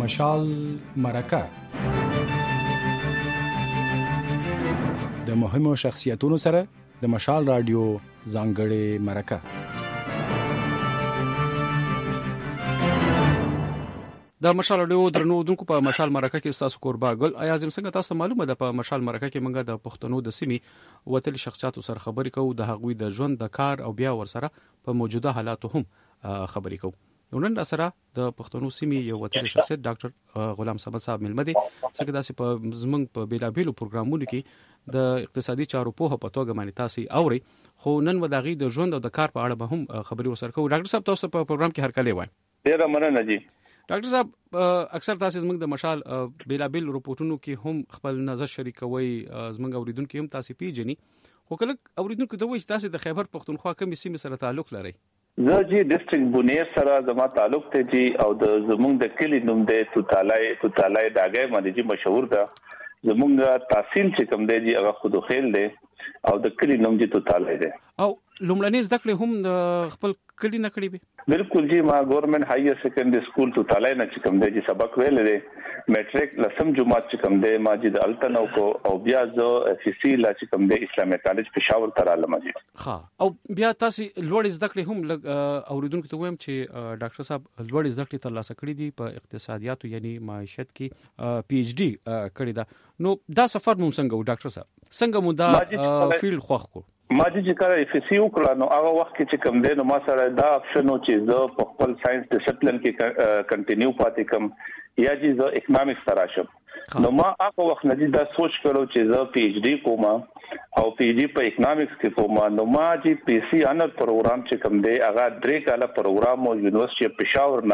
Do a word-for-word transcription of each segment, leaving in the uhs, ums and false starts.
مشال مرکه د مهمو شخصیتونو سره د مشال رادیو ځانګړې مرکه. د مشال رادیو درنو دونکو په مشال مرکه کې تاسو قربا ګل ایازم څنګه تاسو معلومه ده په مشال مرکه کې منګه د پښتنو د سیمې وتل شخصیتو سره خبرې کوو د هغوی د ژوند د کار او بیا ور سره په موجوده حالاتو هم خبرې کوو. نن سره د پښتنو سیمې یو وتل شخصیت ډاکټر غلام صمد صاحب ملمدي څنګه داسې په زمنګ په بیلابېلو پروګرامونو کې د اقتصادي چارو په توګه باندې تاسو اوري خو نن وداغي د ژوند او د کار په اړه به هم خبري ورسره کوو. ډاکټر صاحب تاسو په پروګرام کې هر کله وای. ډیره مننه جی. ډاکټر صاحب اکثر تاسو زمنګ د مشال بیلابېل رپورټونو کې هم خپل نظر شریکوي زمنګ اوریدونکو هم تاسو پیژني خو کله اوریدونکو د وښ تاسو د خیبر پختونخوا کومې سیمې سره تعلق لري؟ زه جی ډیسټریکټ بونیر سره زما تعلق ته جی او د زمونږ د کلی نوم دی توتالای توتالای داګه باندې جی مشهور ده. زمونږ تحصیل چې کوم دی جی هغه خود خیل دی او د کلی نوم جی توتالای دی. او لومړنۍ زده کړې هم د خپل کلی نه کړې به؟ بالکل جی ما ګورنمنت هایر سیکنډري سکول توتالای نه چې کوم دی جی سبق ویل دی. میټریک لسم جماعت چې کوم دی ما جی د التنو کو او بیا زه اف سی لا چې کوم دی اسلامي کالج پېښور ته رالم جی. ها او بیا تاسو لوړ زده کړې هم اوریدونکو ته وایم چې ډاکټر صاحب لوړ زده کړې ترلاسه کړې دي په اقتصادیاتو یعنی معیشت کې پی ایچ ډي کړې ده. نو دا سفر مو څنګه و ډاکټر صاحب؟ څنګه مو دا فیلډ خوښ کو؟ ما چې کار اف سی وکړه نو هغه وخت کې چې کوم دی نو ما سره دا اپشن و چې زه په خپل ساينس ډیسپلین کې کنټینیو پاتې کوم یا چې زه اکونومکس تراشم. نو ما هغه وخت نه دا سوچ کړو چې زه پی ایچ ډي کوم او پی ایچ ډي په اکونومکس کې کوم. نو ما چې پی سی انر پروګرام چې کوم دی هغه درې کاله پروګرام او یونیورسيټي پېښور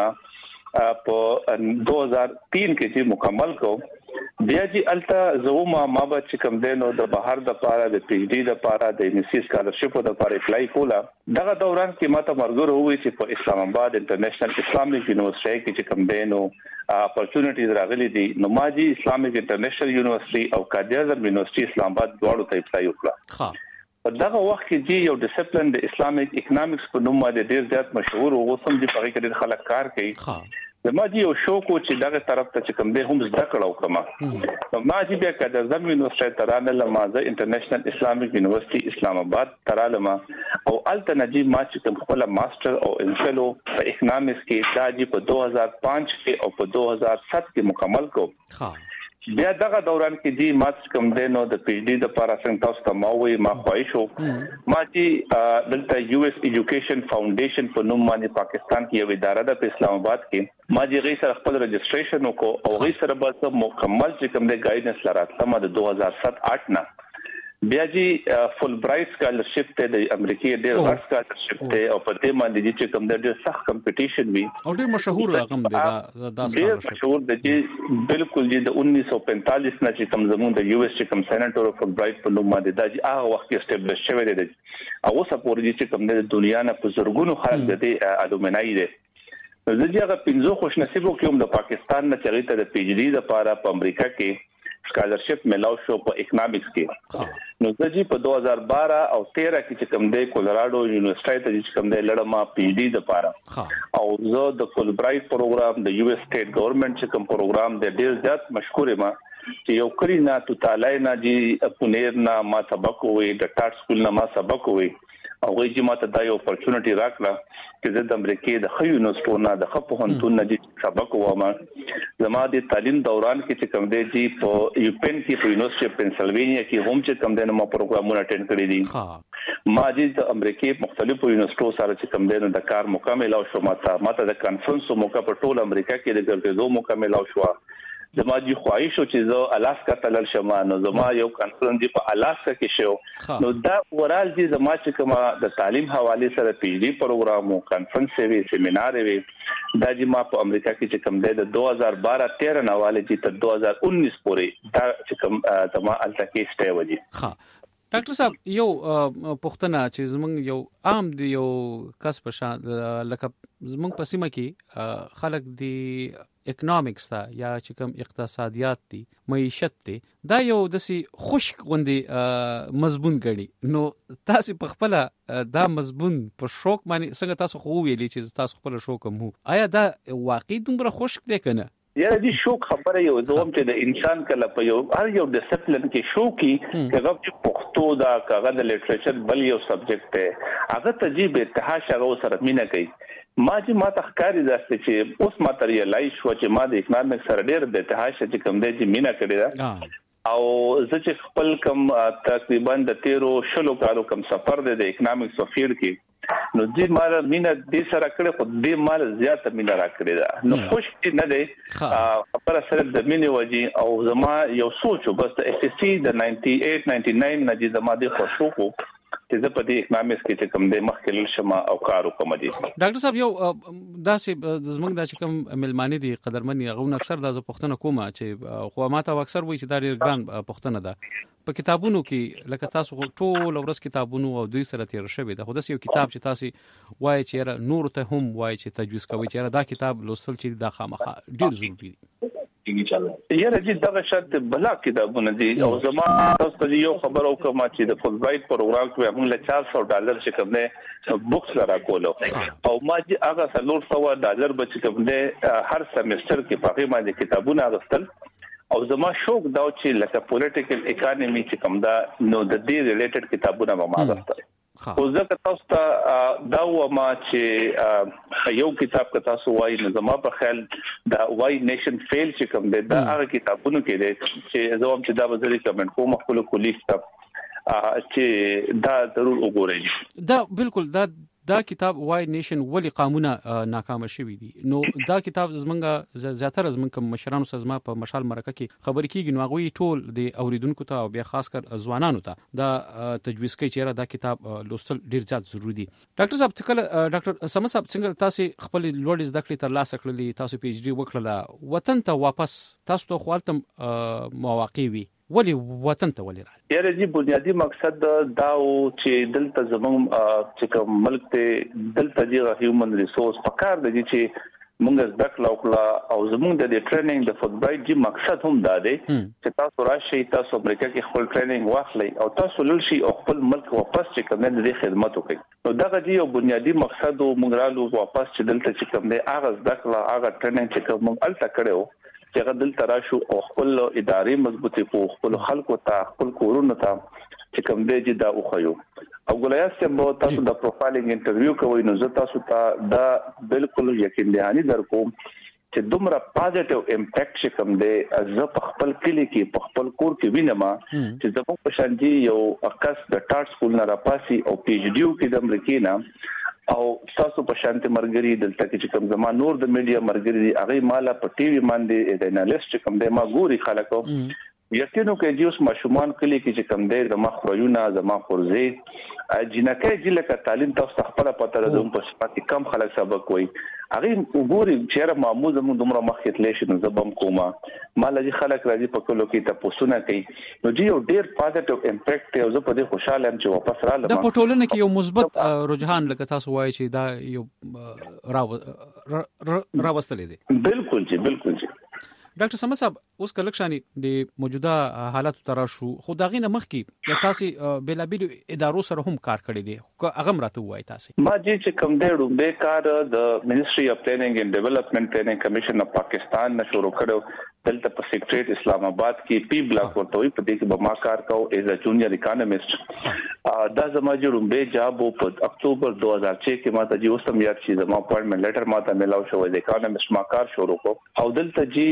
نه په دو هزار تین کې چې مکمل کو. بیا چې التا زوما ما به چې کوم دینو د بهر د پاره د پی ایچ ډي د پاره د ایم سی سکالرشپ د پاره اپلای کولا. دغه دوران کې ماته مرګره وې چې په اسلام آباد انټرنیشنل اسلامیک یونیورسيټي کې چې کوم دینو اپورتونټیز راغلي دي نو ما جی اسلامیک انټرنیشنل یونیورسيټي او قائد اعظم یونیورسيټي اسلام آباد دواړو ته اپلای وکړه. ها په دغه وخت کې جی یو ډیسپلین د اسلامیک اکونومکس په نوم باندې ډیر زیات مشهور او اوس هم چې په کې ډیر خلک کار کوي. ها ما جی یو شوق و چې دغه طرف ته چې کوم به هم زده کړو کما ما جی بیا قائد اعظم یونیورسيټي ترانه لمازه انټرنیشنل اسلامیک یونیورسيټي اسلام آباد ترالما او التنجی ما چې کوم خپل ماستر او انفلو په اکونومکس کې دا جی په دو هزار پانچ کې او په دو هزار سات کې مکمل کو. ها بیا دغه دوران کې جی ما کوم دینو د پی ایچ ډي د پاره څنګه تاسو ته ماوي ما خوښ شو. ما جی دلته یو ایس ایجوکیشن فاونډیشن په نوم باندې پاکستان کې یو اداره ده په اسلام آباد کې. ما جی غي سره خپل رجسټریشن وکړ او غي سره به مکمل چې کوم د ګایډنس لراتله ما د دو هزار سات آټ نه بیا جی فل برایټ سکالرشپ ته د امریکای ډیر غټ سکالرشپ ته او په دې باندې چې کوم د ډیر سخت کمپټیشن وی او ډیر مشهور رقم دی دا دا ډیر مشهور دی. بالکل جی د انیس سو پینتالیس نه چې کوم زمون د یو ایس چې کوم سېنیټور فل برایټ په نوم باندې دا جی هغه وخت کې اسټابلیش شوی دی او اوس په ورته چې کوم د دنیا نه په زرګونو خلک د دې الومنای دي. نو ځکه هغه پنځه خوش نصیبو کې هم د پاکستان نه چغې ته د پی ایچ ډي د لپاره په امریکا کې سکالرشپ ملاو شو په اکونومکس کې. نو ځکه په دو هزار بارہ او تیرہ کې چې کوم دی کولراډو یونیورسيټي ته چې کوم دی لړما پی ایچ ډي د لپاره او زه د فل برایټ پروګرام د یو ایس سټیټ ګورنمنت چې کوم پروګرام د ډیر زیات مشهور ما چې یو کلی نه توتالای نه جی پونیر نه ما سبق وې د ټاټ سکول نه ما سبق وې او غوږی ما ته دا یو اپورتونټی راکړه چې د امریکای د خیو یونیورسيټي نه د خپل هنتون نه سبق وامه. زما د تعلیم دوران کې چې کوم دی جی په یوپن کې په یونیورسيټي پنسلوانیا کې هم چې کوم دی نو ما پروګرامونه اټینډ کړی دي. ما د امریکای مختلفو یونیورسيټو سره چې کوم دی نو د کار مکمل او شو ماته ماته د کانفرنس موقع په ټول امریکا کې د ګرځېدو مکمل او شو. زما جی خواهش او چې زه الاسکا تلل شم نو زما یو کانفرنس دی په الاسکا کې شو. نو دا ورال جی زما چې کوم د تعلیم حواله سره پی ایچ ډي پروګرام او کانفرنس وی سیمینار وی دا جی ما په امریکا کې چې کوم دی د دو هزار بارہ تیرہ نواله جی تر دو هزار انیس پورې دا چې کوم زما الته کې سټي وځي. ها ډاکټر صاحب یو پښتنه چې زمونږ یو عام دی یو کس په شان لکه زمونږ په سیمه کې خلک دی اکونومکس تا یا چې کوم اقتصادیات دي معیشت دي دا یو دسي خشک غوندي مضمون غړي. نو تاسو په خپل دا مضمون په شوق باندې څنګه تاسو خو ویلي چې تاسو خپل شوق مو آیا دا واقعي دومره خشک دی کنه؟ یاره دي شو خبره یو دوم چې د انسان کله په یو هر یو ډیسپلین کې شو کې هغه چې پښتو دا کاغذ د لټریچر بل یو سبجیکټ دی هغه تجربه اتحاد هغه سره مینا کوي ما چې ما تخکاری داسته چې اوس ما تریلای شو چې ما د اکونومیک سره ډېر د اتحاد چې کوم دی چې مینا کړی دا او زه چې خپل کم تقریبا د تیرو شلو کالو کم سفر دی د اکونومیک سفیر کې نو دې مال مینا دې سره کړې خو دې مال زیاته مینا را کړې ده نو خوش دې نه دی خبره سره د مینې وجي او زما یو سوچو بس د اس اس سی د ناینټي ایټ ناینټي ناین نه دې زما د خوشو کو چې زه په دې اکونومیکس کې چې کوم د مخکل شمه او کارو کوم دي ډاکټر صاحب یو داسې زمونږ د چې کوم ملمانه دي قدرمن غوونه اکثر د پښتنه کومه چې خو ماته اکثر وایي چې دا ډېر ګران پښتنه ده په کتابونو کې لکه تاسو ټول ورځ کتابونو او دوی سره تیر شوی ده خو داس یو کتاب چې تاسو وایي چې نور ته هم وایي چې تجویز کوي چې دا کتاب لوستل چې دا خامخا ډیر ضروری دي یاره جی دغه شرط بلا کتابونه دي او زما تاسو ته یو خبر او کوم چې د فول برایټ پروګرام کې موږ له چار سو ډالر چې کوم نه بوکس لرا کولو او ما چې هغه څلور سو ډالر بچ کوم نه هر سمستر کې په هغه باندې کتابونه غوښتل او زما شوق دا چې لکه پولیټیکل اکانومي چې کوم دا نو د دې ریلیټډ کتابونه ما غوښتل خو ځکه تاسو ته دا و ما چې یو کتاب که تاسو وایي نو زما په خیال دا وای نیشن فیل چې کوم دی دا هغه کتابونه کې دی چې زه هم چې دا به زه کمنټ کوم خپل کولی کتاب چې دا ضرور وګورئ دا بالکل دا دا کتاب وای نیشن ولی قانونه ناکام شوی دي نو دا کتاب زمونږه زیاتره زمونږ مشرانو سزما په مشال مرکه کې خبر کیږي نو هغه ټول د اوریدونکو ته او بیا خاص کر ځوانانو ته دا تجویز کوي چې دا کتاب لوستل ډیر زیات ضروری دي ډاکټر صاحب څنګه ډاکټر سم صاحب څنګه تاسو خپل لوړ زده کړې تر لاسه کړلې تاسو پی ایچ ډي وکړه وطن ته واپس تاسو ته خپلتم مواقع وي ولی وطن ته ولی راځي یاره جی بنیادی مقصد دا او چې دلته زموږ چې کوم ملک ته دلته دی هیومن ریسورس پکار دی چې موږ زده کړو او زموږ د ټریننګ د فود برایټ جی مقصد هم دا دی چې تاسو راشي تاسو امریکا کې خپل ټریننګ واخلئ او تاسو لږ شي او خپل ملک واپس چې کوم د خدمت وکړي نو دا غي یو بنیادی مقصد او موږ رالو واپس چې دلته چې کوم دی هغه زده کړو هغه ټریننګ چې کوم الته کړو چې هغه دلته راشو او خپل ادارې مضبوطې کو خپل خلکو ته خپل کورونو ته چې کوم دی چې دا وخیو او ګولیا سم تاسو د پروفایلینګ انټرویو کوي نو زه تاسو ته دا بالکل یقین دهانی درکوم چې دومره پازټیو امپیکټ چې کوم دی زه په خپل کلی کې په خپل کور کې وینم چې زموږ په شان دي یو اکاس د ټارټ سکول نه راپاسي او پی ایچ ډي کې د امریکا نه او تاسو په شانتي مرګري دلته کې کوم زما نور د میډیا مرګري هغه مالا په ټي وي باندې د انالیست کوم د ما ګوري خلکو یقینو کې جوس مشومان کلی کې چې کوم دی زما خوريونه زما خورزي جنکه جلکه تعلیم تاسو خپل پته لرم په سپاتي کم خلک سبق وای هغه وګوري چې معمول زموږ دومره مخکې تللی شي نو زبم کومه مال چې خلک راځي په کلو کې تاسو نه کوي نو دی یو ډیر پازټیو امپیکټ او زه په دې خوشاله ام چې واپس رااله د پټولنه کې یو مثبت رجحان لکه تاسو وایي چې دا یو راو راوستلې دي بالکل جی بالکل جی ډاکټر سم صاحب اوس کلکشاني د موجوده حالات تر شو خو دا غینه مخ کې تاسو بلابل ادارو سره هم کار کړی دی هغه مرته وای تاسو ما چې کوم دی به کار د منیسټري اف پلانینګ اند ډیولپمنٹ پلانینګ کمیشن اف پاکستان نه شروع کړو دلته په سیکریټریټ اسلام آباد کې پی بلاک ورته وي په دې کې به ما کار کوم ایز ا جونیئر اکانومست دا زما جوړم به جاب په اکتوبر دو هزار چھ کې ما ته جی اوسم یاد شي زما اپوینټمنټ لیټر ما ته ملاو شو د اکانومست ما کار شروع کو او دلته جی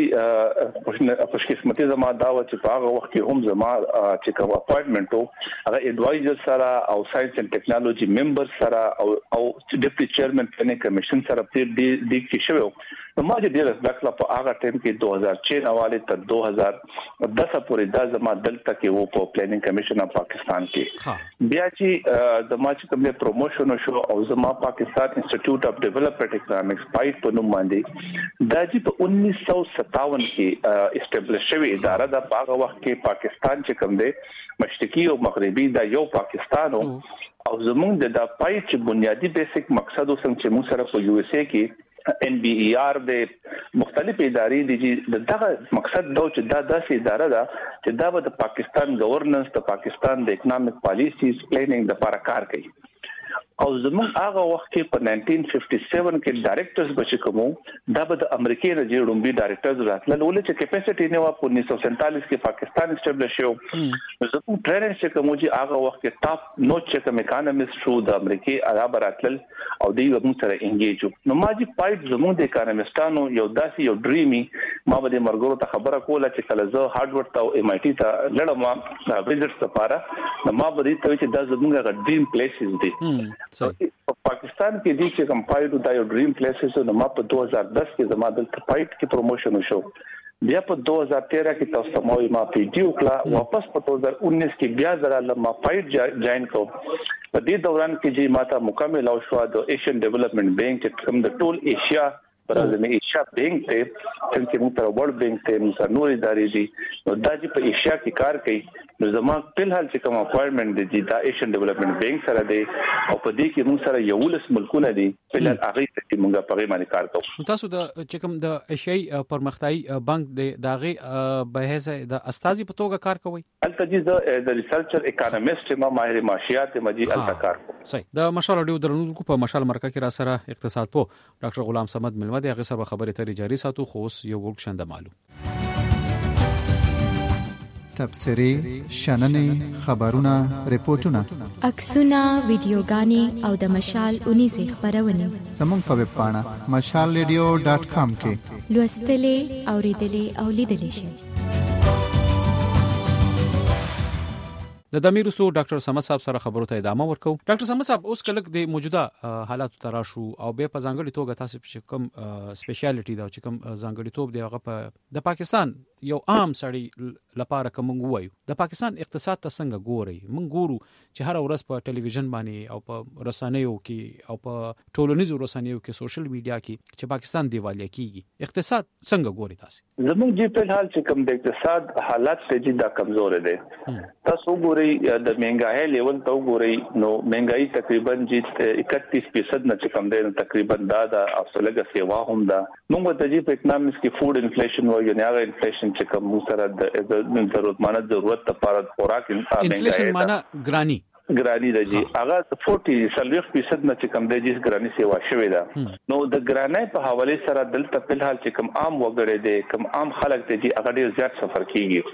خوش قسمتي زما دا و چې په هغه وخت کې هم زما چې کوم اپوینټمنټ او هغه ایڈوایزر سره او ساينس اند ټیکنالوژي ممبر سره او او ډیپټي چیرمن پلانینګ کمیشن سره په دې د کې شوی نو ما چې ډیر داخله په هغه ټیم کې دو هزار چھ حواله تر دو هزار دس پورې دا زما دلته کې وو په پلانینګ کمیشن اف پاکستان کې بیا چې زما چې کوم پروموشن شو او زما پاکستان انسټیټیوټ اف ډیولپمنٹ اکونومکس پایټ په نوم باندې دا چې په انیس سو ستاون کې اسټابلیش شوی اداره د هغه وخت کې پاکستان چې کوم دی مشرقي او مغربي دا یو پاکستان او زمونږ د پایټ چې بنیادی بیسیک مقصد وسنګ چې موږ سره په یو اس اے کې ان بی ای آر د مختلف ادارې دي چې دغه مقصد دا چې دا داسې اداره ده چې دا به د پاکستان گورننس د پاکستان د اکونومیک پالیسیز پلانینګ د لپاره کار کوي او زموږ هغه وخت کې په ناينټين ففټي سیون کې ډایریکټرز بچ کومو دا به د امریکای نه جوړومبي ډایریکټرز راتلل ولې چې کیپاسټي نه و په انیس سو سینتالیس کې پاکستان اسټابلیش شو زموږ ټریننګ چې کوم چې هغه وخت کې ټاپ نوټ چې کوم اکانومیست شو د امریکای عرب راتلل او دوی موږ سره انګیج نو ما چې پایټ زموږ د اکانومیستانو یو داسې یو ډریمي ما به د مرګورو ته خبره کوله چې کله زه هارډورډ ته او ایم آی ټي ته لړم ویزټ لپاره نو ما به دې ته چې دا زموږ غ ډریم پلیسز دي په پاکستان کې دي چې کوم پایټ دا یو ډریم پلیسز نو ما په دو هزار دس کې زما د پایټ کې پروموشن وشو بیا په دو هزار تیرہ کې تاسو ته مو ما پی ډی وکړه واپس په دو هزار انیس کې بیا زرا لما پایټ جاین کو په دې دوران کې چې ماته مکمل او شو د ایشین ډیولپمنٹ بانک چې کوم د ټول ایشیا پرځنه ایشیا بانک ته څنګه موږ تر ورلد بانک ته موږ نور ادارې دي نو دا چې په ایشیا کې کار کوي نو زما په حال چې کوم اپاینټمنت دي دا ایشین ډیولپمنٹ بانک سره دی او په دې کې موږ سره یو لس ملکونه دي په لږ هغه چې موږ په غوښمن کار کوو تاسو د چې کوم د ایشیاي پرمختیايي بانک د داغه به هڅه د استاذي په توګه کار کوي البته چې د ریسرچر اکانومیست ما ماهر معاشيات مجي البته کار کوي صحیح د مشال اډیو درنونکو په مشال مرکه کې را سره اقتصاد په ډاکټر غلام صمد ملمه د هغه سره خبرې ترې جاري ساتو خو یو وګ شند معلوم تبصری شننې خبرونه ریپورتونه عکسونه ویډیوګانې او د مشال اونیزه خبرونه زموږ په ویب پاڼه مشال ریډیو ډاټ کام کې لوستلې اوریدلې او لیدلې شئ د دمیرسو ډاکټر صمد صاحب سره خبرو ته ادامه ورکو ډاکټر صمد صاحب اوس کله د موجوده حالات تراشو او به په ځانګړي توګه تاسو چې کوم سپیشلیټي دا چې کوم ځانګړي توپ دی هغه په د پاکستان یو عام سړی لپاره کوم وایو د پاکستان اقتصاد ته څنګه ګوري مونږ ګورو چې هر ورځ په ټلویزیون باندې او په رسنیو کې او په ټولنیزو رسنیو کې سوشل میډیا کې چې پاکستان دیوالیا کیږي اقتصاد څنګه ګوري تاسو زموږ جې په حال چې کوم د اقتصاد حالات ته جدا کمزور دي تاسو ګوري د مهنګای لیول ته ګوري نو مهنګای تقریبا چې اکتیس فیصد نه چې کم دی تقریبا دا د افسلګه سیوا هم ده موږ ته جې په اکونومکس کې فود انفلیشن وایي نه هغه انفلیشن چې کوم سره د ضرورتمند ضرورت لپاره خوراک انفلیشن معنا ګرانی ګرانی دی هغه چالیس فیصد نه چې کم دی چې ګرانی سیوا شوی ده نو د ګرانی په حواله سره دلته په حال چې کم عام وګړي دي کم عام خلک دي چې هغه ډیر زیات سفر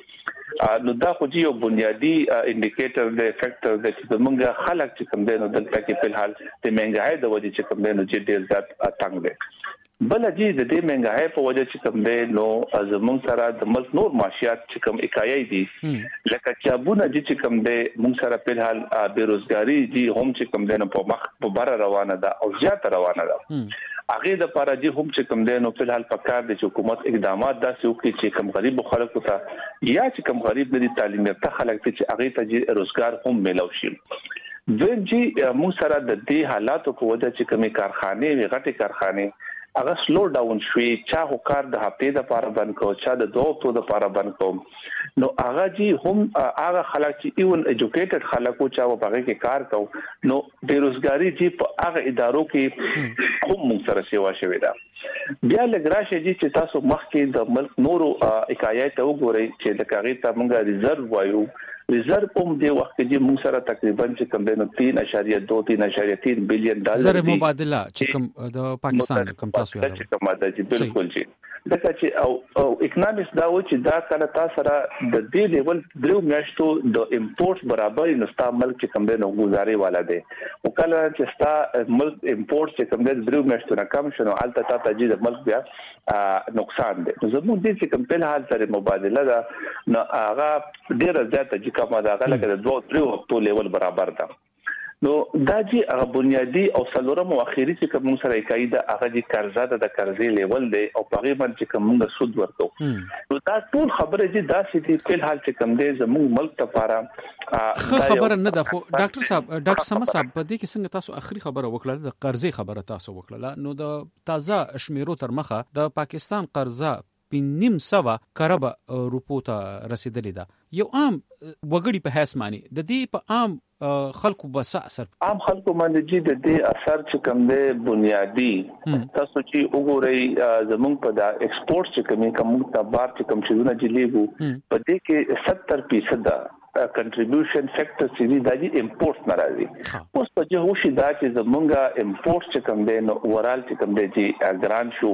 کیږي نو دا خو یو بنیادی انډیکیټر دی فیکٹر دی چې موږ خلک چې کم دی نو دلته کې په حال د مهنګای د وجې چې کم دی نو چې ډیر زیات تنګ دی بل جی د دې مهنګای په وجه چې کوم دی نو زموږ سره د ملک نور معاشيات چې کوم اکایي دي لکه چابونه چې کوم دی موږ سره په حال بیروزګاری دي هم چې کوم دی نو په مخ په بار روانه ده او زیات روانه ده هغه د لپاره چې هم چې کوم دی نو په حال پکار دي چې حکومت اقدامات داسې وکړي چې کوم غریب خلکو ته یا چې کوم غریب دي تعلیم یافته خلک چې هغه ته روزګار هم ملو شي دوی چې موږ سره د دې حالاتو په وجه چې کومي کارخانه وی غټي کارخانه هغه سلو ډاون شوي چا هو کار د هفته د لپاره بند کو چا د دوه هفتو د لپاره بند کو نو هغه جی هم هغه خلک چې ایون ایجوکیټډ خلکو چا په هغه کې کار کو نو بیروزګاری جی په هغه ادارو کې هم موږ سره سیوا شوی دا بیا لګراشه جی چې تاسو مخکې د ملک نورو اکایات وګورئ چې د کاغذ ته موږ ریزرو وایو ریزرو هم د وخت کې موږ سره تقریبا چې کم دی نو تین اشاریه دو تین اشاریه تین بلین ډالر زر مبادله چې کوم د پاکستان کم تاسو یاد چې کوم دا چې بالکل جی دا چې او او اکونومکس دا و چې دا کله تاسو سره د دې لیول درو میاشتو د امپورټ برابر نستا ملک چې کم دی نو گزاري والا دی او کله چې ستا ملک امپورټ چې کم دی درو میاشتو نه کم شنو البته تا ته د ملک بیا نقصان دی زموږ دې چې کوم په حال سره مبادله دا نو هغه ډیره زیاته چې کومه دا غلطه د دوه درو په لیول برابر ده نو دا جی هغه بنیادی او څلورم او اخیری چې کوم سره قاعده هغه د قرضه د قرضې لیول دی او په غیبت چې کوم سود ورکو نو دا ټول خبره چې دا چې په حال چې کوم دی زموږ ملک لپاره خو خبره نه ده خو ډاکټر صاحب ډاکټر صمد صاحب په دې کې څنګه تاسو اخري خبره وکړه د قرضې خبره تاسو وکړه نو د تازه شمیرو تر مخه د پاکستان قرضه پنځم سوا کرب روپو ته رسیدلې ده یو عام وګړي په حساب معنی د دې په عام خلکو بس اثر عام خلکو باندې چې د دې اثر چې کوم دی بنیادی تاسو چې وګورئ زمونږ په دا ایکسپورټ چې کوم کوم ته بار چې کوم شیونه جلیګو په دې کې ستر فیصد کنټریبیوشن فیکټر چې دی د امپورټ ناراضي اوس په جو شي دا چې زمونږه امپورټ چې کوم دی نو اورال چې کوم دی چې ګران شو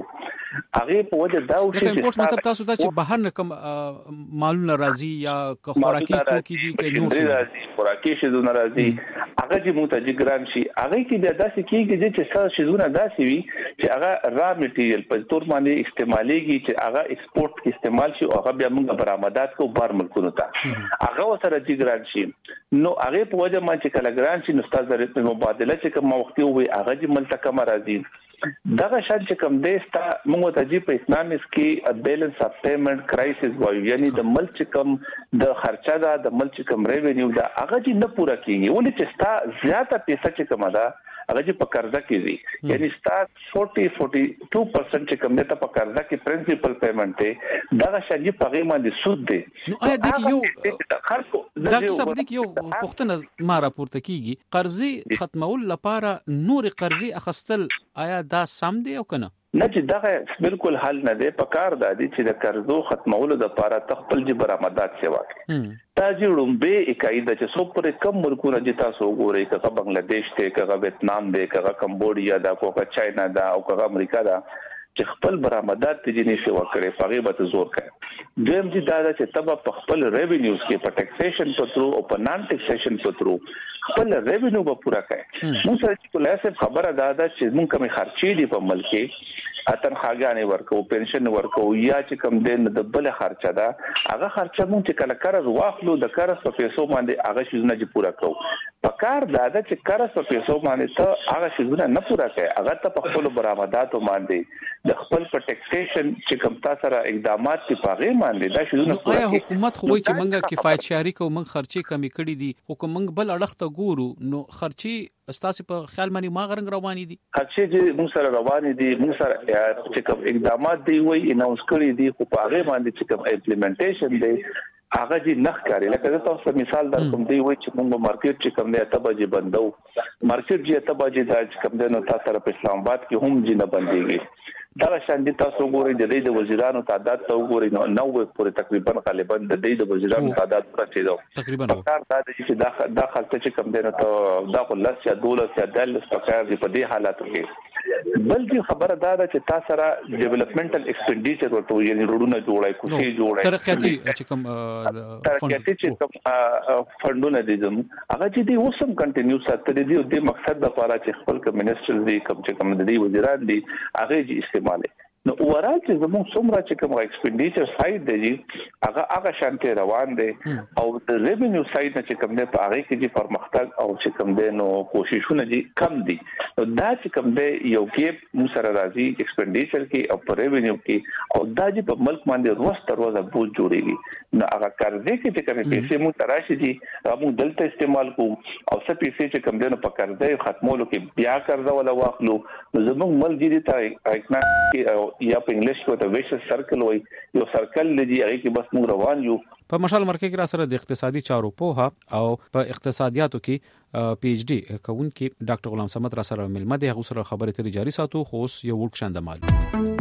هغه په وجه دا وشي چې امپورټ مطلب تاسو دا چې بهر نه کوم مالونه راځي یا خوراکي توکي دي کې نور راځي خوراکي شي د ناراضي هغه چې منتج ګران شي هغه کې بیا داسې کیږي چې څه شیزونه داسې وي چې هغه را میټیریل په تور باندې استعماليږي چې هغه ایکسپورت کې استعمال شي او هغه بیا موږ برآمدات کو بار ملکونو ته هغه سره چې ګران شي نو هغه په وجه باندې چې کله ګران شي نو ستاسو د مبادله چې کوم وخت وي هغه چې ملته کم راځي دغه شان چې کوم دیستا موږ ته چې په اسلامس کې بیلنس اف پیمنٹ کرایسس وایي یعنی د ملک کم د خرچه دا د ملک کم ریوینیو دا هغه چې نه پوره کیږي ولې چې ستا زیاته پیسې چې کومه ده هغه چې په قرضه کې دي یعنی ستا forty forty-two percent چې کوم ده په قرضه کې پرنسپل پیمنٹ دی دغه شان چې په غیمه دي سود دی نو آیا د یو خرڅ دا څه بدی یو پښتنه ما راپورته کیږي قرضې ختمول لپاره نور قرضې اخستل آیا دا سم دی او کنه نه چې دغه بالکل حل نه دی په کار دادی چې د قرضو ختمولو لپاره تخپل جبر برآمدات سیوا کوي تا جوړم به اکایده چې څو پر کم ملکونه چې تاسو وګورئ کغه بنگلاديش ته کغه ویتنام دی کغه کمبودیا دا کوکه چاینا دا او کغه امریکا دا چې خپل برآمدات ته جنې سیوا کړي هغه به زور کوي دویم چې دا چې تبه په خپل ریوینیوز کې په ټیکسیشن په ترو او په نان ټیکسیشن په ترو خپل ریوینیو به پورا کړي موږ سره چې کله خبره ده چې موږ کومي خرچې دي په ملک کې اتن خاګانې ورکو پنشن ورکو یا چې کوم دین د بل خرچه ده هغه خرچه مونږ چې کله قرض واخلو د قرض په پیسو باندې هغه شیزونه چې پورا کوو په کار دا ده چې قرض په پیسو باندې ته هغه شیزونه نه پورا کوي هغه ته په خپل برآمداتو باندې د خپل په ټیکسیشن چې کوم تاسو سره اقدامات په پاغه باندې دا شیزونه پورا کوي حکومت خو چې مونږه کفایت شاري کوو مونږ خرچې کمی کړې دي حکومت بل اړخ ته ګورو نو خرچې استاسو په خیال باندې ما غرنګ روانې دي خرچې چې موږ سره روانې دي موږ سره چې کوم اقدامات دی وای اناونس کړی دي خو په هغه باندې چې کوم امپلیمنټیشن دی هغه چې نخ کاری لکه تاسو مثال در کوم دی وای چې موږ مارکیټ چې کوم دی ته بجې بندو مارکیټ چې ته بجې دا چې کوم دی نو تاسو سره په اسلام آباد کې هم جنه بنديږي دا شان دي تاسو وګورئ د دې د وزیرانو تعداد ته وګورئ نو نو پورې تقریبا غالبا د دې د وزیرانو تعداد راځي تقریبا کار دا چې دا داخل ته چې کوم دی نو ته دا خلاص یا دولت یا دلس پکار دی په دې حالاتو کې بلکې خبره دا ده چې تاسو سره ډیولپمنټل ایکسپنډیچر ورته یعنی روډونه جوړای کوشي جوړای ترقیاتي چې کوم ترقیاتي چې کوم فندونه دي زم هغه چې دی اوسم کنټینیو ساتل دي د مقصد لپاره چې خپل کمیونستر دي کوم چې کوم دي وزیران دي هغه چې استعمال نو اورال چې زموږ څومره چې کوم ایکسپنډیچر سایډ دی هغه هغه شانته روان دي او د ریوینیو سایډ نه چې کوم دی په هغه کې چې پرمختګ او چې کوم دی نو کوششونه دي کم دي نو دا چې کوم دی یو کې مو سره راځي ایکسپنډیچر کې او په ریوینیو کې او دا چې په ملک باندې روز تر روزه بوج جوړيږي نو هغه قرضې کې چې کوم پیسې مو تراشي دي موږ دلته استعمال کوو او څه پیسې چې کوم دی نو په قرضې ختمولو کې بیا قرضه ولا واخلو نو زموږ ملک دي ته اکنامیک یا په انګلیش کې ته ویش سرکل وای یو سرکل لدی هغه کې بس موږ روان یو په مشال مرکز کې را سره د اقتصادي چارو په او په اقتصادیاتو کې پی ایچ ډی کوونکی ډاکټر غلام صمد را سره ملمه دی هغه سره خبرې ترې جاري ساتو خو یو ورک شاند معلوم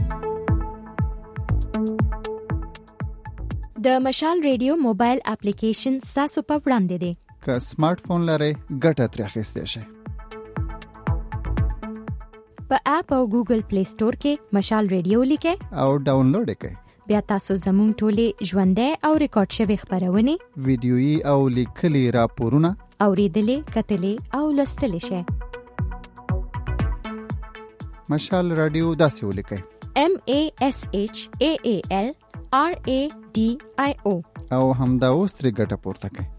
د مشال ریډیو موبایل اپلیکیشن تاسو په وړاندې دی که سمارټ فون لرئ ګټه ترې اخیستئ شئ په اپ او ګوګل پلی سٹور کې مشال ریډیو لیکه او ډاونلوډ کړئ بیا تاسو زموږ ټولې ژوندۍ او ریکارډ شوی خبرونه ویډیويي او لیکلي راپورونه اوریدلې کتلې او لوستلې شئ مشال رادیو داسې ولیکئ M A S H A A L R A D I O او همدا اوس ترې ګټه پورته کړئ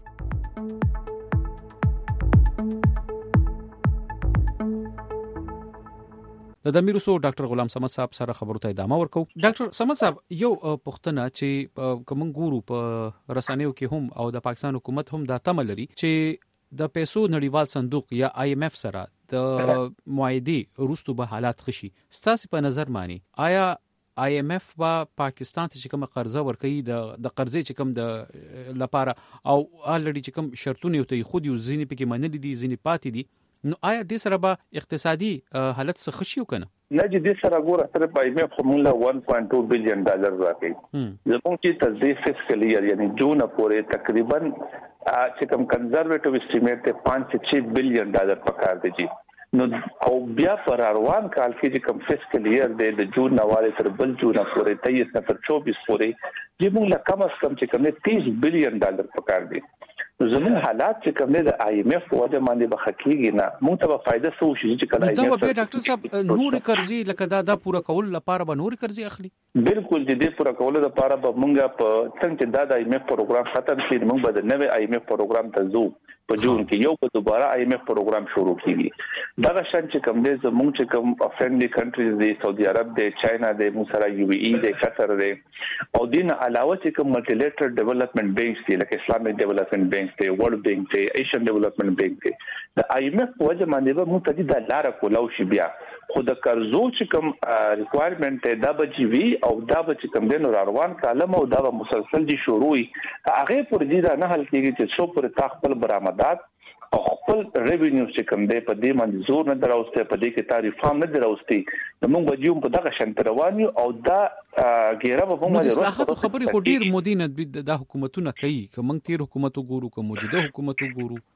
د دمیروسو ډاکټر غلام صمد صاحب سره خبرو ته ادامه ورکو ډاکټر صمد صاحب یو پښتنه چې کوم ګورو په رسنیو کې هم او د پاکستان حکومت هم دا تمه لري چې د پیسو نړیوال صندوق یا آی ایم ایف سره د معاهدې وروسته به حالات خشي ستاسو په نظر مانی آیا آی ایم ایف با پاکستان ته چې کوم قرضه ورکړي د د قرضې چې کوم د لپاره او الریډي چې کوم شرطونه ته خو دي ځینې پکې منلي دي ځینې پاتې دي نو آیا د سره به اقتصادي حالت څه خشيو کنه نه دې سره ګوره تر پایمه فارمولا one point two بلین ډالر راکې زموږ چې تصدیق فسکل ایئر یعنی جون پورې تقریبا چې کوم کنزرویټیو اسټیمیټ ته five to six بلین ډالر پکار دی جی نو او بیا پر روان کال کې چې کوم فسکل ایئر دی د جون نواله تر بل جون پورې تیئیس نه تر چوبیس پورې چې موږ لا کم از کم چې کوم تیس بلین ډالر پکار دی زمون حالات چې کوم د آی ایم ایف وجه باندې بخکیږي نه موږ ته فائدہ سو شي چې کله دا به ډاکټر صاحب نور قرضې لکه دا د پوره کول لپاره به نور قرضې اخلي بالکل د دې پوره کول لپاره به موږ په څنګه دا د آی ایم ایف پروګرام ختم شي موږ به د نوې آی ایم ایف پروګرام ته ځو په جون کې یو په دوباره آی ایم ایف پروګرام شروع کیږي دا شان چې کوم دې زموږ چې کوم فرندلی کنټریز دي سعودي عرب دي چاینا دي موږ سره یو ای دي قطر دي او دین علاوه چې کوم ملټیلیټرل ډیولپمنٹ بینکس دي لکه اسلامي ډیولپمنٹ بینک دي ورلد بینک دي ایشین ډیولپمنٹ بینک دي د آی ایم ایف وجه باندې به موږ ته د لار کولاو شي بیا خو د قرضو چې کوم ریکوایرمنت دا به جی وی او دا به چې کوم د روان کالم او دا به مسلسل دي شروعي هغه پر دې دا نه حل کیږي چې څو پر تخپل برآمدات او خپل ریوینیو چې کوم دی په دې باندې زور نه دراوسته په دې کې تعریف هم نه دراوستي موږ به یو په دغه شان روانیو او دا ګیره به موږ د اصلاحاتو خبرې خو ډیر مودینه د حکومتونو کوي که موږ تیر حکومت وګورو که موجوده حکومت وګورو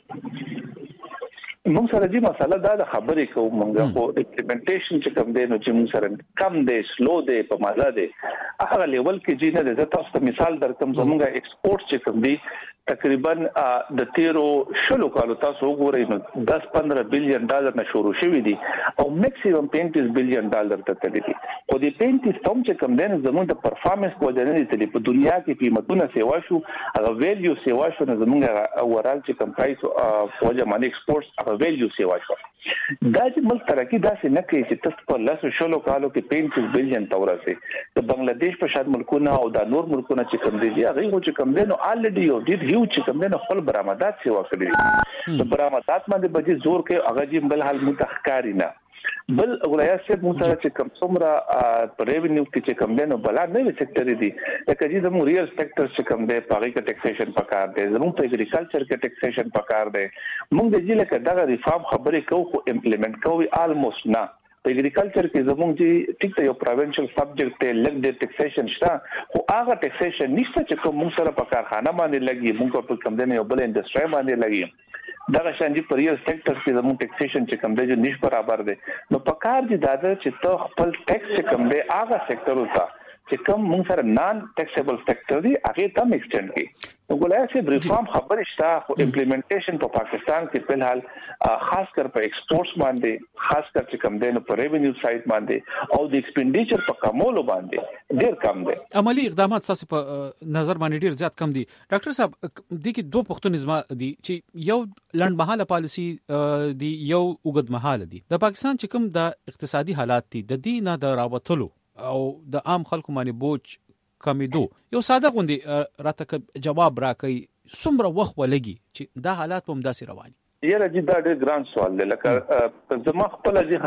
موږ سره دې مسله دا د خبرې کوو موږ خو امپلیمنټیشن چې کوم دی نو چې موږ سره کم دی سلو دی په مازه دی هغه لیول کې جی نه د تاسو مثال درکم زموږه ایکسپورټ چې کوم دی تقریبا د تیرو شلو کالو تاسو وګورئ نو ten to fifteen بلین ډالر نه شروع شوی دي او میکسیمم twenty بلین ډالر ته تللی دي او د twenty تم چې کوم دین زموږ د پرفارمنس په وجه نه دي په دنیا کې قیمتونه سیوا شو هغه ویلیو سیوا شو نو زموږ اورال چې کوم پرایس په وجه باندې ایکسپورټس هغه ویلیو سیوا شو دا چې ملک ترقی داسې نه کوي چې تاسو په لاسو شلو کالو کې twenty بلین تورسي د بنگلاديش په شان ملکونه او د نور ملکونه چې کوم دي هغه چې کوم دین الریډي یو ډیر هیوج چې کوم دین خپل برآمدات سیوا کړی د برآمدات باندې به زور کوي هغه چې بل حال متخکاری نه بل ولایت سے موږ چې کوم څومره په ریوینیو کې چې کوم دین بل نه سېکټر دي لکه چې زموږ ریل سېکټر چې کوم دی پاره کې ټیکسیشن پکار دی زموږ په اګریکلچر کې ټیکسیشن پکار دی موږ د دې لکه دغه ریفارم خبرې کوو خو امپلیمنٹ کوو آلموست نه په اګریکلچر کې زموږ چې ټیک ته یو پروینشل سبجیکټ ته لګ د ټیکسیشن شته خو هغه ټیکسیشن نشته چې کوم موږ سره په کارخانه باندې لګي موږ په کوم دین یو بل انډستری باندې لګي دا شانجي پر یو سېکټر کې زموږ ټیکسیشن چې کوم دی نش برابر دی نو په کار دي دا چې ته خپل ټیکس چې کوم دی هغه سېکټر وتا چې کوم موږ سره نان ټیکسیبل سېکټر دی هغه ته ایکسټند کی نو ګولای چې ریفارم خبر شته خو امپلیمنټیشن په پاکستان کې په حال خاص کر په ایکسپورټس باندې خاص کر چې کوم دی نو په ریوینیو سایت باندې او د ایکسپینډیچر په کمولو باندې ډیر کم دی عملی اقدامات تاسو په نظر باندې ډیر زیات کم دي ډاکټر صاحب د کې دوه پښتون نظام دي چې یو لنډ مهاله پالیسی دی یو اوږد مهاله دي د پاکستان چې کوم د اقتصادي حالات دي د دې نه د راوتلو او د عام خلکو باندې بوج کمیدو یو ساده غوندي راته جواب راکړي څومره وخت ولګي چې دا حالات هم داسې رواني یاره جی دا ډېر ګران سوال دی لکه زما خپل جی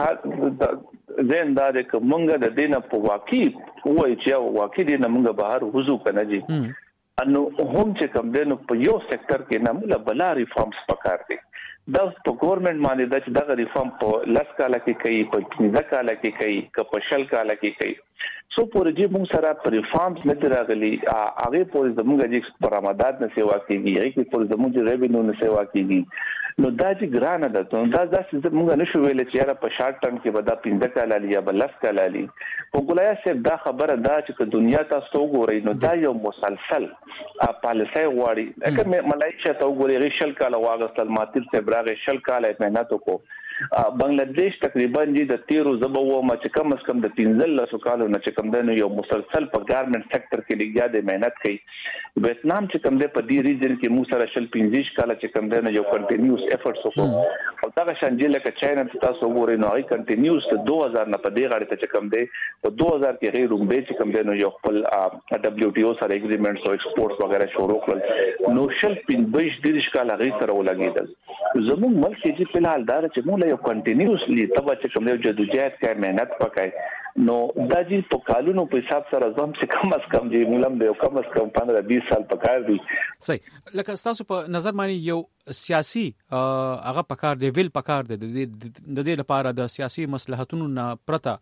زين دا د کومنګ د دینه په واقعي وای چې واقعي دینه موږ بهر وضو کنه جی انو هم چې کوم دینه په یو سېکټر کې نه موږ بلا ریفارمز پکار دي دا په ګورنمنت باندې د دغه ریفارم په لاس کاله کې کوي په پنځه کاله کې کوي که په شل کاله کې کوي سو پورې موږ سره پر ریفارمز نه راغلي هغه پورې زموږ د برآمدات نه سیوا کیږي هغه کې پورې زموږ ریوینیو نه سیوا کیږي نو دا چې ګرانه ده نو دا داسې موږ نشو ویل چې یاره په شارټ ټرم کې به دا پنځه کاله لري یا بل لاس کاله لري په ګولای صاحب دا خبره دا چې دنیا تاسو وګورئ نو دا یو مسلسل پالیسي غواړي اګه ملایشیا ته وګورئ شل کاله واغستل ماتیر ته براغه شل کاله مهنت وکړو بنگلاديش تقریبا دي د تیرو زبو ما چې کم از کم د پنځل لسو کالو نه چې کم د یو مسلسل په ګارمنټ سېکټر کې لګیا د مهنت کوي ویتنام چې کم د په دې ریجن کې مو سره شل پنځه کاله چې کم د یو کنټینیوس افورټس وکړو او دا شانجي لکه چاینا تاسو وګورئ نو هغه کنټینیوس د دوه هزار نه په دې غاړه ته چې کم دی په دوه هزار کې غیر رومبه چې کم دی نو یو خپل دبليو ټي او سره اګریمنټس او ایکسپورټس وغیرہ شروع کړل نو شل پنځه دیش کاله غیر سره ولګیدل زموږ ملک چې په حال دار چې موږ یو کنټینیوسلی تبا چې کوم یو جدوجہد کوي مهنت وکړي نو دا چې په کالونو په حساب سره زم څه کم از کم چې مولم دی کم از کم پندرہ بیس سال پکار دی. صحیح. لکه تاسو په نظر باندې یو سیاسي هغه پکار دی ویل پکار دی د دې لپاره د سیاسي مصلحتونو نه پرته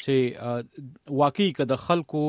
چې واقعي کده خلکو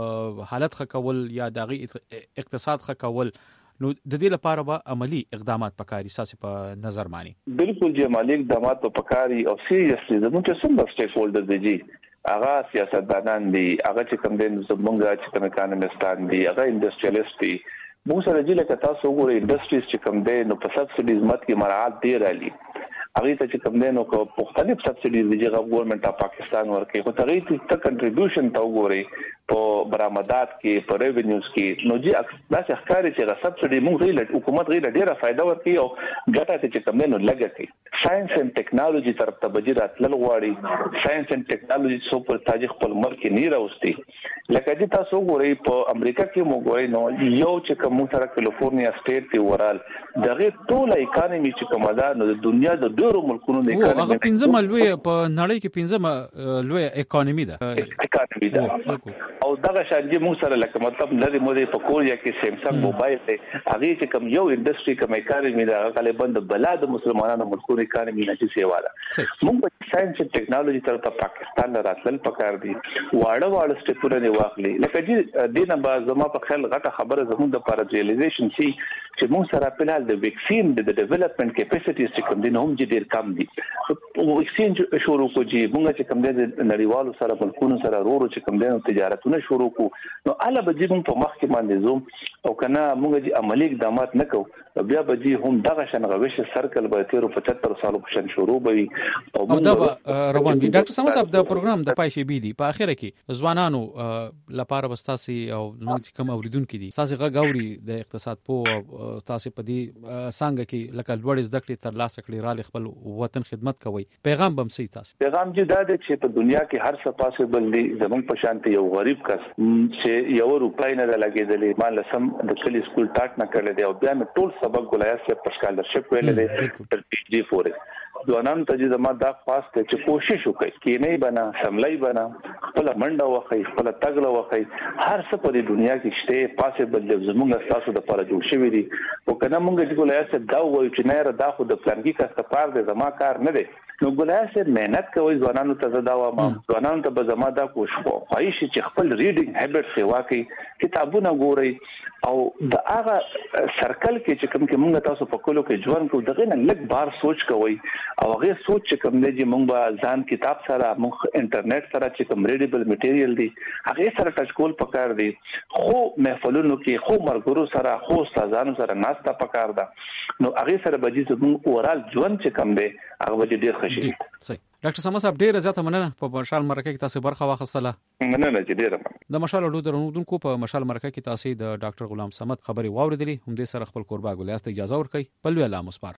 حالت خکول یا دغه اقتصاد خکول نو د دې لپاره به عملی اقدامات پکاري ساسي په نظر مانی. بالکل چې عملی اقدامات پکاري او سیریسلی زموږ چې څومره سټیک هولډرز دي هغه سیاستدانان دي هغه چې کوم دین زموږ چې کوم اکانومیستان دي هغه انډستریالیست دي. موږ سره چې لکه تاسو وګورئ انډستریز چې کوم دي نو په سبسایډیز مت کې مراعات دی رالي هغه ته چې کوم دي نو په مختلف سبسایډیز دي چې ګورنمنت اف پاکستان ورکوي خو هغه ته کنټریبیوشن تا وګورئ په برآمدات کې په ریونیوز کې نو جی داسې ښکاري چې سبسایډي موږ غیله حکومت غیله ډیره فائدہ ورکوي او ګټه ته چې کوم نو لګي. ساينس اند ټیکنالوژي طرف ته بجې راتلل غواړي. ساينس اند ټیکنالوژي څو پر تاج خپل ملک کې نه راوستي لکه چې تاسو وګورئ په امریکا کې موږ وایو نو یو چې کوم سره کیلیفورنیا سټیټ دی ورال دغه ټول اکانومي چې کومه ده نو د دنیا د ډیرو ملکونو د اکانومي هغه پنځمه لوی په نړۍ کې پنځمه لوی اکانومي ده اکانومي ده او دغه شانجي موږ سره لکه مطلب لري مودي په کوریا کې سیمسنګ موبایل دی هغه چې کوم یو انډستری کوم اکانومي ده هغه بند بلاد مسلمانانو ملکونو اکانومي نه چې سیوا ده. موږ په ساينس او ټیکنالوژي طرف ته پاکستان راتلل پکار دي واړه واړه سټیپونه دی واخلي لکه چې دینه با زما په خیال غټه خبره زموږ د پاره ریلیزیشن سي چې موږ سره په حال د ویکسین د ډیولپمنٹ کیپاسټیز چې کوم دي نو هم ډیر کم دي. ویکسین شروع کوجی موږ چې کوم دي نړیوالو سره ملکونو سره ورو چې کوم دي تجارتونه شروع کو نو اله به موږ په مخ کې باندې زوم او کنه موږ چې عملی اقدامات نکو بیا به هم دغه شنغويش سرکل به تیر پچهتر سالو په شروع وي او دا روان دي. ډاکټر سمه صاحب د پروګرام د پایشي بي دي په اخره کې ځوانانو لپاره وستاسي او موږ چې کوم اوریدونکو دي تاسو غاوري د اقتصاد په تاسو په دې څنګه کې لکه لوړ زده کړې تر لاسه کړی را خپل وطن خدمت کوي پیغام بم سي تاسو پیغام چې دا د چې په دنیا کې هر څه پاسبل دي زمونږ په شانته یو غریب کس چې یو روپای نه لګېدلې مال سم د کلی سکول ټاټ نه کړل دی او بیا ټول سبق ګولایه سره په سکالرشپ ویل دي تر پی جی فورې ځوانان ته چې زما دا خاص ته چې کوشش وکړي کې نه بنا سملای بنا خپل منډه وکړي خپل تګله وکړي هر څه په دنیا کې شته پاسبل دي زموږ تاسو د لپاره جوړ شوی دي او کنه موږ چې ګولایه سره دا وایو چې نه را دا خو د پلانګي کاستپار د زما کار نه دی نو ګولایه سره مهنت کوي ځوانانو ته زدا و ما ځوانانو ته به زما دا کوشش وایي چې خپل ریډینګ هابټ سیوا کوي کتابونه ګوري او د هغه سرکل کې چې کوم کې موږ تاسو په کولو کې ژوند کو دغه نه لږ بار سوچ کوي او هغه سوچ چې کوم دی چې موږ به ځان کتاب سره موږ انټرنیټ سره چې کوم ریډیبل میټیریل دی هغه سره ټچ کول پکار دی خو محفلونو کې خو مرګرو سره خو استادانو سره ناستا پکار ده نو هغه سره به چې موږ اورال ژوند چې کوم دی هغه به ډیر خوشي صحیح. ډاکټر سمه صاحب ډیره زیاته مننه په مشال مرکه کې تاسو برخه واخیستله. مننه چې ډیره د مشال اډو درنودونکو په مشال مرکه کې تاسو د ډاکټر غلام صمد خبري واوریدلې هم دې سره خپل قربا ګولیاست اجازه ورکړي بل ویلا مصباح